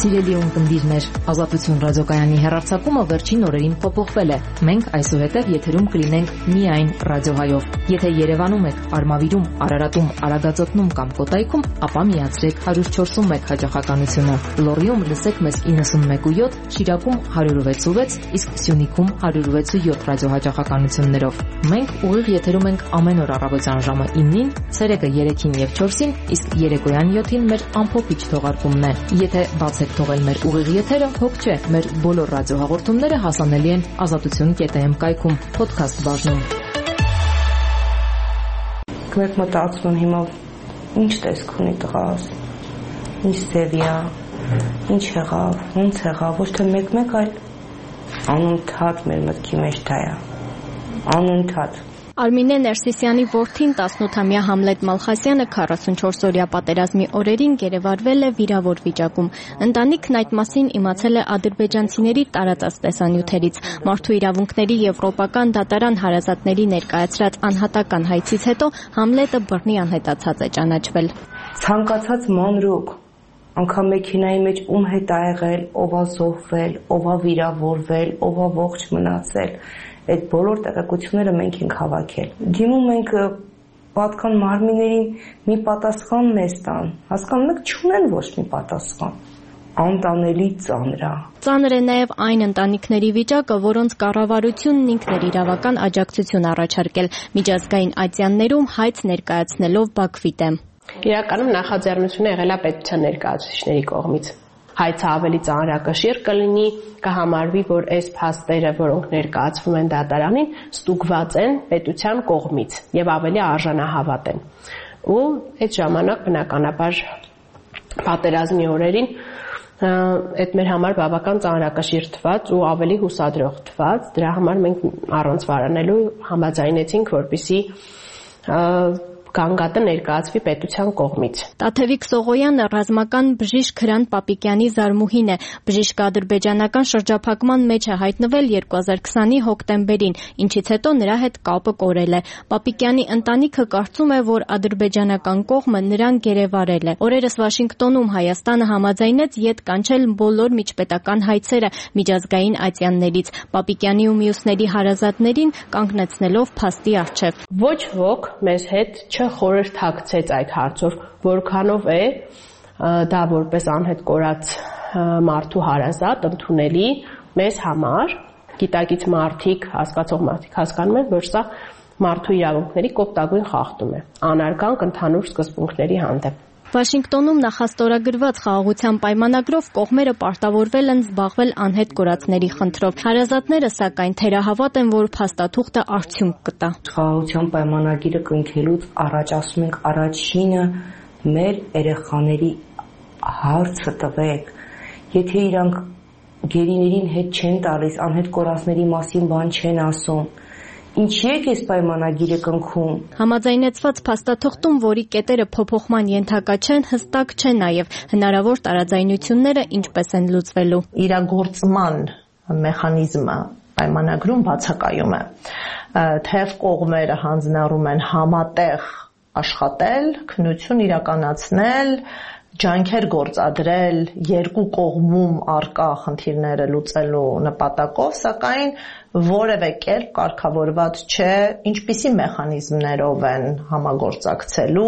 Սիրելի ունկնդիրներ, Ազատություն ռադիոկայանի հեռարձակումը վերջին օրերին փոփոխվել է։ Մենք այսուհետև եթերում կլինենք միայն ռադիոհայով։ Եթե Երևանում եք, Արմավիրում, Արարատում, Արագածոտնում կամ Կոտայքում, ապա միացրեք 104.1 հաճախականությունը։ Լոռիում լսեք մեզ 91.7, Շիրակում 106.6, իսկ Սյունիքում 106.7 ռադիոհաճախականություններով։ Մենք ուղիղ եթերում ենք ամեն օր առավոտյան ժամը 9-ին, ցերեկը 3-ին եւ 4-ին, իսկ երեկոյան 7-ին մեր ամփոփիչ թողարկումն է։ Եթե բաց եք թողել մեր ուղիղ եթերը, հոգ չէ, մեր բոլոր ռադիոհաղորդումները հասանելի են azatutun.am կայքում, podcast բաժնում։ Մեկ մտածում հիմա ինչ տեսք ունի տղաս, ինչ ձևի է, ինչ եղավ, ոնց եղավ, ոչ թե մեկ-մեկ, այլ անընդհատ մեր մտքի մեջ դա է, անընդհատ։ Արմինե Ներսիսյանի որդին 18-ամյա Համլետ Մալխասյանը 44-օրյա պատերազմի օրերին գերեվարվել է վիրավոր վիճակում։ Ընտանիքն այդ մասին իմացել է ադրբեջանցիների տարածած տեսանյութերից։ Մարդու իրավունքների եվրոպական դատարան հարազատների ներկայացրած անհատական հայցից հետո Համլետը բռնի անհետացած է ճանաչվել։ Ցանկացած մանրուկ, անգամ մեքենայի մեջ ում հետ ա եղել, ով ա զոհվել, ով ա վիրավորվել, ով ա ողջ մնացել, այդ բոլոր տեղեկությունները մենք ենք հավաքել։ Դիմում ենք պատկան մարմիններին մի պատասխան մեզ տան, հասկանում եք, չունեն ոչ մի պատասխան։ Անտանելի ծանր է։ Ծանր է նաև այն ընտանիքների վիճակը, որոնց կառավարությունն ինքն էր իրավական աջակցություն առաջարկել միջազգային ատյաններում հայց ներկայացնելով Բաքվի դեմ։ Իրականում նախաձեռնությունը եղել է պետության ներկայացուցիչների կողմից։ Հայցը ավելի ծանրակշիռ կլինի, կհամարվի, որ այս փաստերը, որոնք ներկայացվում են դատարանին, ստուգված են պետության կողմից եւ ավելի արժանահավատ են։ Ու այդ ժամանակ բնականաբար պատերազմի օրերին այդ մեր համար բավական ծանրակշիռ թվաց ու ավելի հուսադրող թվաց։ Դրա համար մենք առանց վարանելու համաձայնեցինք, որպեսզի գանգատը ներկայացվի պետության կողմից։ Տաթևիկ Սողոյանը ռազմական բժիշկ Հրանտ Պապիկյանի զարմուհին է։ Բժիշկը ադրբեջանական շրջափակման մեջ է հայտնվել 2020-ի հոկտեմբերին, ինչից հետո նրա հետ կապը կորել է։ Պապիկյանի ընտանիքը կարծում է, որ ադրբեջանական կողմը նրան գերեվարել է։ Օրերս Վաշինգտոնում Հայաստանը համաձայնեց ետ կանչել բոլոր միջպետական հայցերը միջազգային ատյաններից, Պապիկյանի ու մյուսների հարազատներին կանգնեցնելով փաստի առջև։ Ոչ ոք մեզ հետ չխորհրդակցեց այդ հարցով, որքանով է դա որպես անհետ կորած մարդու հարազատ ընդունելի մեզ համար, գիտակից մարդիկ, հասկացող մարդիկ հասկանում են, որ սա մարդու իրավունքների կոպտագույն խախտում է, անարգանք ընդհանուր սկզբունքների հանդեպ։ Վաշինգտոնում նախաստորագրված խաղաղության պայմանագրով կողմերը պարտավորվել են զբաղվել անհետ կորածների խնդրով։ Հարազատները սակայն թերահավատ են, որ փաստաթուղթը արդյունք կտա։ Խաղաղության պայմանագիրը կնքելուց առաջ ասում ենք առաջինը մեր երեխաների հարցը տվեք։ Եթե իրանք գերիներին հետ չեն տալիս, անհետ կորածների մասին բան չեն ասում, ինչի եք այս պայմանագիրը կնքում։ Համաձայնեցված փաստաթղթում, որի կետերը փոփոխման ենթակա չեն, հստակ չէ նաև հնարավոր տարաձայնությունները ինչպես են լուծվելու։ Իրագործման մեխանիզմը պայմանագրում բացակայում է։ Թեև կողմերը հանձնառում են համատեղ աշխատել, քննություն իրականացնել, ջանքեր գործադրել երկու կողմում առկա խնդիրները լուծելու նպատակով, սակայն որևէ կերպ կարգավորված չէ, ինչպիսի մեխանիզմներով են համագործակցելու,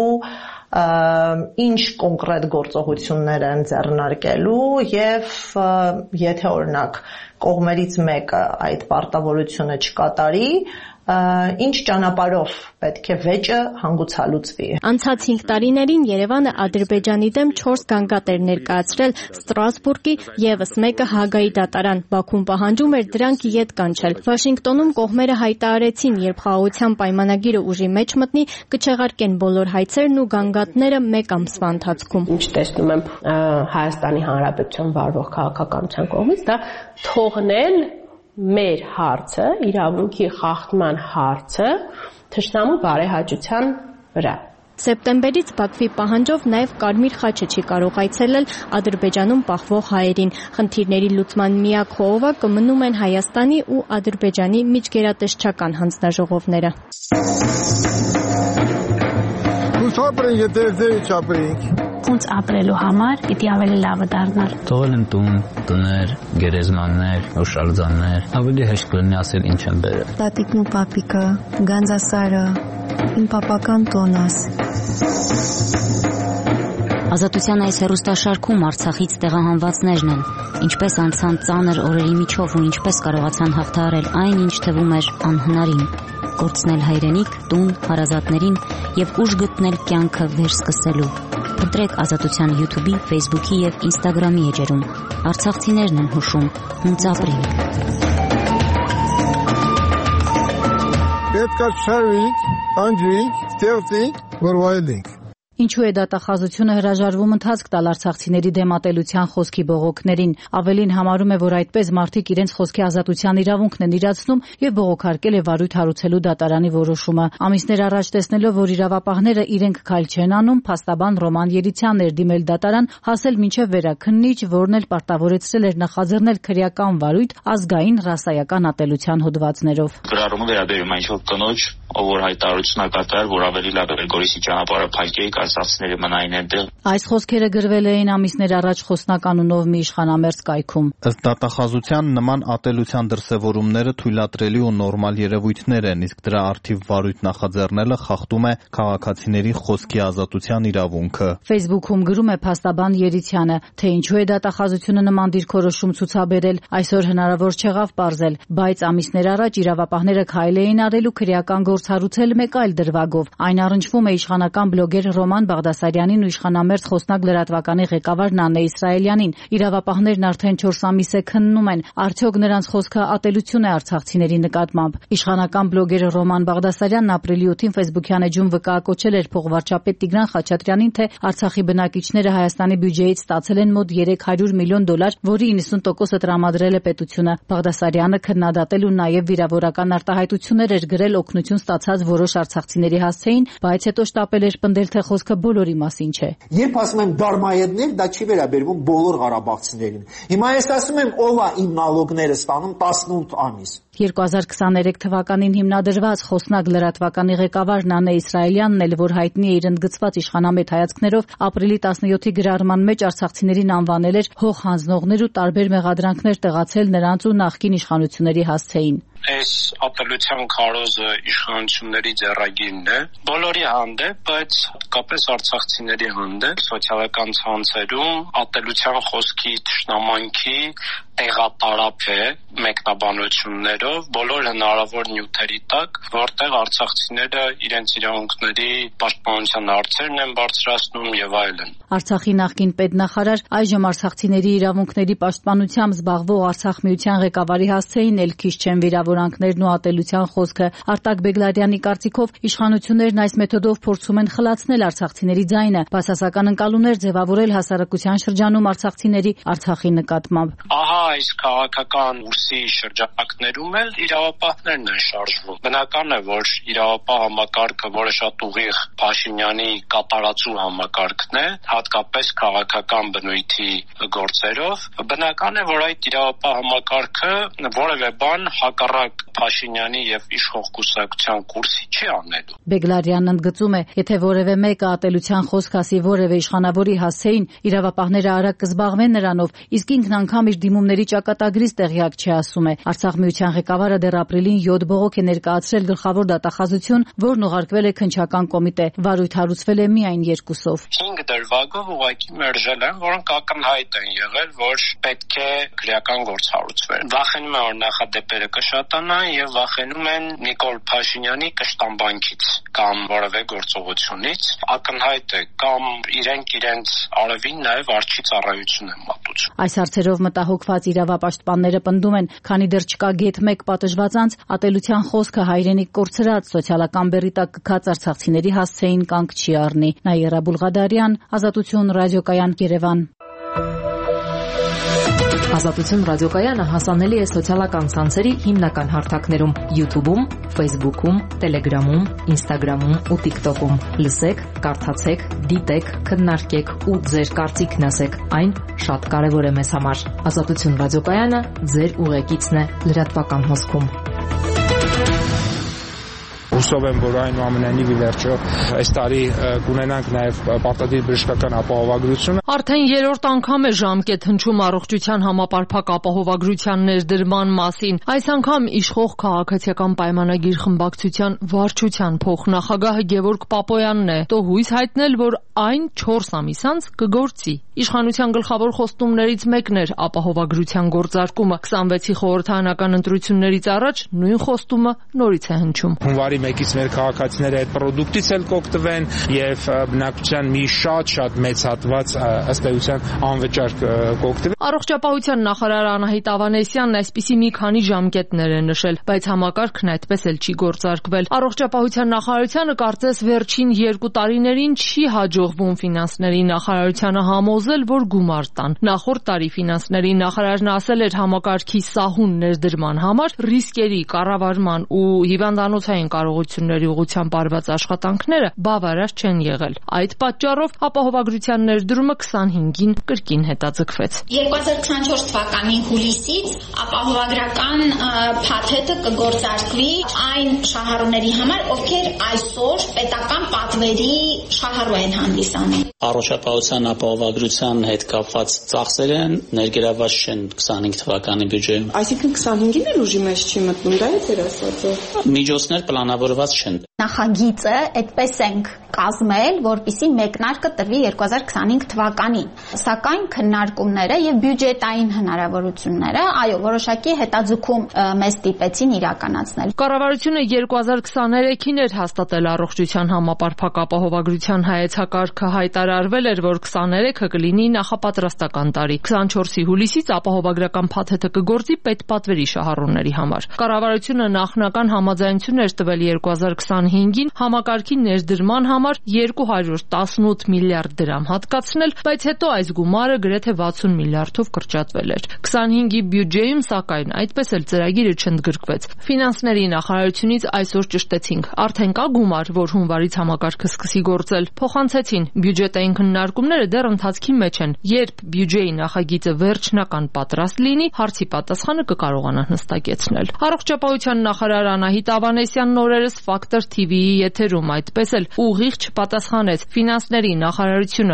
ինչ կոնկրետ գործողություններ են ձեռնարկելու եւ եթե օրինակ կողմերից մեկը այդ պարտավորությունը չկատարի, ինչ ճանապարհով պետք է վեճը հանգուցալուծվի։ Անցած 5 տարիներին Երևանը Ադրբեջանի դեմ 4 գանգատ էր ներկայացրել Ստրասբուրգի եւս մեկը Հագայի դատարան։ Բաքուն պահանջում էր դրանք ետ կանչել։ Վաշինգտոնում կողմերը հայտարարեցին, երբ խաղաղության պայմանագիրը ուժի մեջ մտնի, կչեղարկեն բոլոր հայցերն ու գանգատները մեկ ամսվա ընթացքում։ Ինչ տեսնում եմ Հայաստանի Հանրապետության վարվող քաղաքականության կողմից, դա թողնել մեր հարցը, իրավունքի խախտման հարցը թշնամու բարեհաճության վրա։ Սեպտեմբերից Բաքվի պահանջով նաև Կարմիր խաչը չի կարող այցելել Ադրբեջանում պահվող հայերին։ Խնդիրների լուծման միակ խողովակը մնում են Հայաստանի ու Ադրբեջանի միջգերատեսչական հանձնաժողովները։ Չապրենք, եթե չապրենք։ ոնց ապրելու համար պիտի ավելի լավը դառնար։ Թողել են տուն, տներ, գերեզմաններ, հուշարձաններ, ավելի հեշտ կլինի ասել ինչ են բերել։ Տատիկն ու պապիկը, Գանձասարը, իմ պապական տոնս։ Ազատության այս հեռուստաշարքում Արցախից տեղահանվածներն են, ինչպես անցան ծանր օրերի միջով ու ինչպես կարողացան հաղթահարել այն, ինչ թվում էր անհնարին, կորցնել հայրենիք, տուն, հարազատներին եւ ուժ գտնել կյանքը վերսկսելու։ Փնտրեք Ազատության YouTube-ի, Facebook-ի եւ Instagram-ի էջերում։ Արցախցիներն են հուշում, հունց ապրենք։ Պետք է շարվենք, անջրենք, ստեղծենք, որ վայելենք։ Ինչու է դատախազությունը հրաժարվում ընթացք տալ արցախցիների դեմ ատելության խոսքի բողոքներին։ Ավելին համարում է, որ այդպես մարդիկ իրենց խոսքի ազատության իրավունքն են իրացնում եւ բողոքարկել է վարույթ հարուցելու դատարանի որոշումը։ Ամիսներ առաջ տեսնելով, որ իրավապահները իրենք քայլ չեն անում, փաստաբան Ռոման Երիցյանն էր դիմել դատարան, հասել մինչև վերաքննիչ, որն էլ պարտավորեցրել էր նախաձեռնել քրեական վարույթ ազգային ռասայական ատելության հոդվածներով։ Գրառումը վերաբերում է ինչ-որ կնոջ, ով որ հայտարարություն է կատարել, որ ավելի լավ է Գորիսի ճանապարհը փակեի, արցախցիները մնային այնտեղ։ Այս խոսքերը գրվել էին ամիսներ առաջ Խոսնականունով մի իշխանամերձ կայքում։ Ըստ դատախազության նման ատելության դրսևորումները թույլատրելի ու նորմալ երևույթներ են, իսկ դրա առթիվ վարույթ նախաձեռնելը խախտում է քաղաքացիների խոսքի ազատության իրավունքը։ Facebook-ում գրում է փաստաբան Երիցյանը, թե ինչու է դատախազությունը նման դիրքորոշում ցուցաբերել, այսօր հնարավոր չեղավ պարզել, բայց ամիսներ առաջ իրավապահները քայլ էին արել ու քրեական գործ հարուցել մեկ այլ դրվագով։ Այն առնչվում է իշխանական բլոգեր Ռոման Բաղդասարյանին ու իշխանամերձ Խոսնակ լրատվականի ղեկավար Նանե Իսրայելյանին։ Իրավապահներն արդեն 4 ամիս է քննում են, արդյոք նրանց խոսքը ատելություն է արցախցիների նկատմամբ։ Իշխանական բլոգեր Ռոման Բաղդասարյանն ապրիլի 8-ին Facebook-յան էջում վկայակոչել էր փոխվարչապետ Տիգրան Խաչատրյանին, թե Արցախի բնակիչները Հայաստանի բյուջեից ստացել են մոտ $300 միլիոն, որի 90%-ը տրամադրել է պետությունը։ Բաղդասարյանը քննադատել ու նաև վիրավորական արտահայտություններ էր գրել օգնություն ստացած որոշ արցախցիների հասցեին, բայց հետո շտապել էր պնդել, թե խոսքը բոլորի մասին չէ։ Երբ ասում եմ դարմայեդներ, դա չի վերաբերվում բոլոր ղարաբաղցիներին։ Հիմա ես ասում եմ, ով է իմ նալոգները ստանում 18 ամիս։ 2023 թվականին հիմնադրված Խոսնակ լրատվականի ղեկավար Նանե Իսրայելյանն էլ, որ հայտնի է իր ընդգծված իշխանամետ հայացքներով, ապրիլի 17-ի գրառման մեջ արցախցիներին անվանել էր հող հանձնողներ ու տարբեր մեղադրանքներ տեղացել նրանց ու նախկին իշխանությունների հասցեին։ Այս ատելության քարոզը իշխանությունների ձեռագիրն է բոլորի հանդեպ, բայց հատկապես արցախցիների հանդեպ սոցիալական ցանցերում ատելության խոսքի թշնամանքի տեղատարապ է մեկնաբանություններով բոլոր հնարավոր նյութերի տակ, որտեղ արցախցիները իրենց իրավունքների պաշտպանության հարցերն են բարձրացնում եւ այլն։ Արցախի նախկին պետնախարար, այժմ արցախցիների իրավունքների պաշտպանությամբ զբաղվող Արցախ միության ղեկավարի հասցեին էլ քիչ չեն վիրավորանքներն ու ատելության խոսքը։ Արտակ Բեգլարյանի կարծիքով իշխանություններն այս մեթոդով փորձում են խլացնել արցախցիների ձայնը, բացասական ընկալումներ ձևավորել հասարակության շրջանում արցախցիների Արցախի նկատմամբ։ Ահա այս քաղաքական ուրսի շրջանակներում էլ իրավապահներն են շարժվում։ Բնական է, որ իրավապահ համակարգը, որը շատ ուղիղ Փաշինյանի կատարածու համակարգն է, հատկապես քաղաքական բնույթի գործերով, բնական է, որ այդ իրավապահ համակարգը որևէ բան հակառակ Փաշինյանի եւ իշխող կուսակցության կուրսի չի անելու։ Բեգլարյանն ընդգծում է, եթե որևէ մեկը ատելության խոսք ասի որևէ իշխանավորի հասցեին, իրավապահները արագ կզբաղվեն նրանով, իսկ ինքն անգամ իր դիմումների ճակատագրից տեղյակ չի, ասում է։ Արցախ միության ղեկավարը դեռ ապրիլին 7 բողոք է ներկայացրել գլխավոր դատախազություն, որն ուղարկվել է քննչական կոմիտե։ Վարույթ հարուցվել է միայն 2-ով։ 5 դրվագով ուղղակի մերժել են, որոնք ակնհայտ են եղել, որ պետք է քրեական գործ հարուցվեր։ Վախենում են, որ նախադեպերը կշատանան եւ վախենում են Նիկոլ Փաշինյանի կշտամբանքից կամ որևէ գործողությունից, ակնհայտ է, կամ իրենց արևին նաեւ արջի ծառայություն են մատուցում։ Այս հարցերով մտահոգված իրավապաշտպանները պնդում են, քանի դեռ չկա գեթ 1 պատժված անձ, ատելության խոսքը հայրենիք կորցրած սոցիալական բեռի տակ կքած արցախցիների հասցեին կանգ չի առնի։ Նաիրա Բուլղադարյան, Ազատություն ռադիոկայան, Երևան։ Ազատություն ռադիոկայանը հասանելի է սոցիալական ցանցերի հիմնական հարթակներում՝ YouTube-ում, Facebook-ում, Telegram-ում, Instagram-ում ու TikTok-ում։ Լսեք, կարդացեք, դիտեք, քննարկեք ու ձեր կարծիքն ասեք։ Այն շատ կարևոր է մեզ համար։ Ազատություն ռադիոկայանը ձեր ուղեկիցն է լրատվական հոսքում։ Հուսով եմ, որ այնուամենայնիվ ի վերջո այս տարի կունենանք նաև պարտադիր բժշկական ապահովագրություն։ Արդեն երրորդ անգամ է ժամկետ հնչում առողջության համապարփակ ապահովագրության ներդրման մասին։ Այս անգամ իշխող քաղաքացիական պայմանագիր խմբակցության վարչության փոխնախագահ Գևորգ Պապոյանն է հույս հայտնել, որ այն 4 ամիս անց կգործի։ Իշխանության գլխավոր խոստումներից մեկն էր ապահովագրության գործարկումը։ 26-ի խորհրդարանական ընտրություններից առաջ նույն խոստումը նորից է հնչում։ Հունվարի 1-ից մեր քաղաքացիները այդ պրոդուկտից էլ կօգտվեն եւ բնակչության մի շատ մեծ հատված ըստ էության անվճար կօգտվի։ Առողջապահության նախարար Անահիտ Ավանեսյանն այսպիսի մի քանի ժամկետներ է նշել, բայց համակարգն այդպես էլ չի գործարկվել։ Առողջապահության նախարարությանը կարծես վերջին 2 տարիներին չի հաջողվում ֆինանսների նախարարությանը համոզել, որ գումար տան։ Նախորդ տարի ֆինանսների նախարարն ասել էր համակարգի սահուն ներդրման համար ռիսկերի կառավարման ու հիվանդանոցային կարողությունների ուղղությամբ արված աշխատանքները բավարար չեն եղել։ Այդ պատճառով ապահովագրության ներդրումը 25-ին կրկին հետաձգվեց։ 2024 թվականի հուլիսից ապահովագրական փաթեթը կգործարկվի այն շահառուների համար, ովքեր այսօր պետական պատվերի շահառու են հանդիսանում։ Առողջապահության ապահովագրության հետ կապված ծախսերը ներգրավված չեն 25 թվականի բյուջեում։ Այսինքն 25-ին էլ ուժի մեջ չի մտնում, դա է ձեր ասածը։ Միջոցներ պլանավորված չեն։ Նախագիծը այդպես ենք կազմել, որպիսի մեկնարկը տրվի 2025 թվականին։ Սակայն քննարկումները եւ բյուջետային հնարավորությունները, որոշակի հետաձգում մեզ ստիպեցին իրականացնել։ Կառավարությունը 2023-ին էր հաստատել առողջության համապարփակ ապահովագրության հայեցակարգը, հայտարարվել էր, որ 23-ը կլինի նախապատրաստական տարի։ 24-ի հուլիսից ապահովագրական փաթեթը կգործի պետպատվերի շահառուների համար։ Կառավարությունը նախնական համաձայնություն էր տվել 2025-ին համակարգի ներդրման համար 218 միլիարդ դրամ հատկացնել, բայց հետո այս գումարը գրեթե 60 միլիարդով կրճատվել էր։ 25-ի բյուջեում, սակայն, այդպես էլ ծրագիրը չընդգրկվեց։ Ֆինանսների նախարարությունից այսօր ճշտեցինք, արդեն կա գումար, որ հունվարից համակարգը սկսի գործել։ Փոխանցեցին, բյուջետային քննարկումները դեռ ընթացքի մեջ են։ Երբ բյուջեի նախագիծը վերջնական պատրաստ լինի, հարցի պատասխանը կկարողանան հստակեցնել։ Առողջապահության նախարար Անահիտ Ավանեսյանն օրերս Factor TV-ի եթերում այդպես էլ ուղիղ չպատասխանեց։ Ֆինանսների նախարարությունը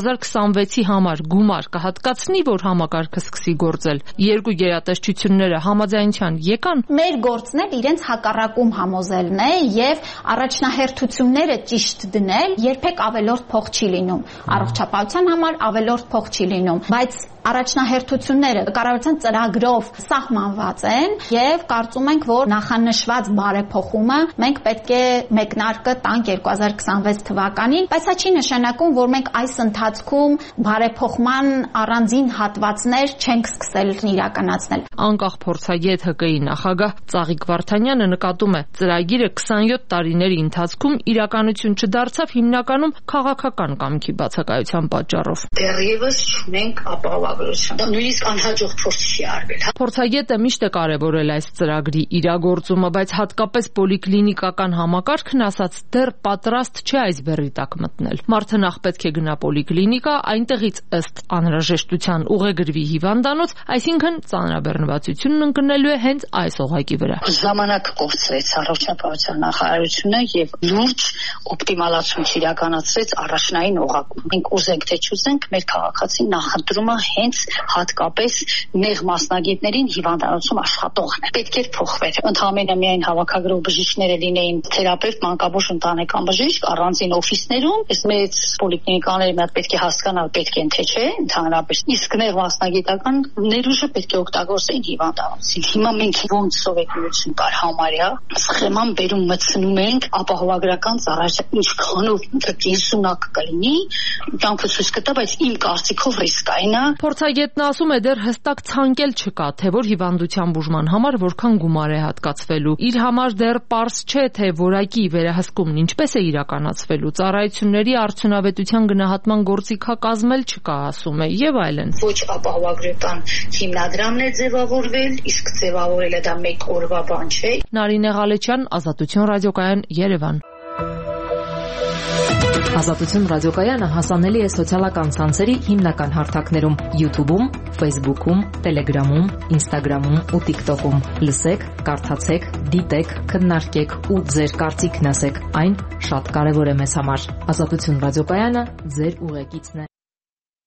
2026-ի համար գումար կհատկացնի, որ համակարգը սկսի գործել։ Երկու գերատեսչությունները համաձայնության եկան։ Մեր գործն էլ իրենց հակառակում համոզելն է եւ առաջնահերթությունները ճիշտ դնել, երբեք ավելորդ փող չի լինում։ Առողջապահության համար ավելորդ փող չի լինում, բայց առաջնահերթությունները կառավարության ծրագրով սահմանված են եւ կարծում ենք, որ նախանշված բարեփոխումը մենք պետք է մեկնարկը տանք 2026 թվականին, բայց սա չի նշանակում, որ մենք այս ընթացքում բարեփոխման առանձին հատվածներ չենք սկսել իրականացնել։ Անկախ փորձագետ ՀԿ-ի նախագահ Ծաղիկ Վարդանյանը նկատում է, ծրագիրը 27 տարիների ընթացքում իրականություն չդարձավ հիմնականում քաղաքական կամքի բացակայության պատճառով։ Դեռևս չունենք ապահովագրություն։ Դա նույնիսկ անհաջող փորձ չի արվել։ Փորձագետը միշտ է կարևորել այս ծրագրի իրագործումը, բայց հատկապես պոլիկլինիկական համակարգն ասաց դեռ պատրաստ չէ այս բեռի տակ մտնել։ Մարդը նախ պետք է գնա պոլիկլինիկա, այնտեղից ըստ անհրաժեշտության ուղեգրվի հիվանդանոց, այսինքն ծանրաբեռնվածությունն ընկնելու է հենց այս օղակի վրա։ Ժամանակ կորցրեց առողջապահության նախարարությունը եւ լուրջ օպտիմալացում իրականացրեց առաջնային օղակում։ Մենք ուզենք թե չուզենք, մեր քաղաքացին նախընտրումը հենց հատկապես նեղ մասնագետներին հիվանդանոցում աշխատողն է։ Պետք է փոխվեր։ Ընդհանրապես միայն հավաքագրող բժիշկները լինեին թերապևտ, մանկաբույժ, ընտանեկան բժիշկ առանձին օֆիսներում, այս մեծ պոլիկլինիկաները մի հատ պետք է հասկանալ պետք են թե չէ, ընդհանրապես իսկ նեղ մասնագիտական ներուժը պետք է օգտագործեին հիվանդանոցին։ Հիմա մենք ոնց սովետություն կար համարյա սխեման բերում մտցնում ենք ապահովագրական ծառայության ինչքանով կենսունակ կլինի, կյանքը ցույց կտա, բայց իմ կարծիքով ռիսկային է։ Փորձագետն ասում է դեռ հստակ ցանկել չկա, թե որ հիվանդության բուժման համար որքան գումար է հատկացվելու։ Իր համար դեռ պարզ չէ, թե որակի վերահսկումն ինչպես է իրականացվելու, ծառայությունների արդյունավետության գնահատման գործիքակազմ էլ չկա, ասում է, եւ այլն։ Ոչ ապահովագրական հիմնադրամն է ձևավորվել, իսկ ձևավորելը դա մեկ օրվա բան չէ։ Նարինե Ղալեչյան, Ազատություն ռադիոկայան, Երևան։ Ազատություն ռադիոկայանը հասանելի է սոցիալական ցանցերի հիմնական հարթակներում՝ YouTube-ում, Facebook-ում, Telegram-ում, Instagram-ում ու TikTok-ում։ Լսեք, կարդացեք, դիտեք, քննարկեք ու ձեր կարծիքն ասեք։ Այն շատ կարևոր է մեզ համար։ Ազատություն ռադիոկայանը ձեր ուղեկիցն է։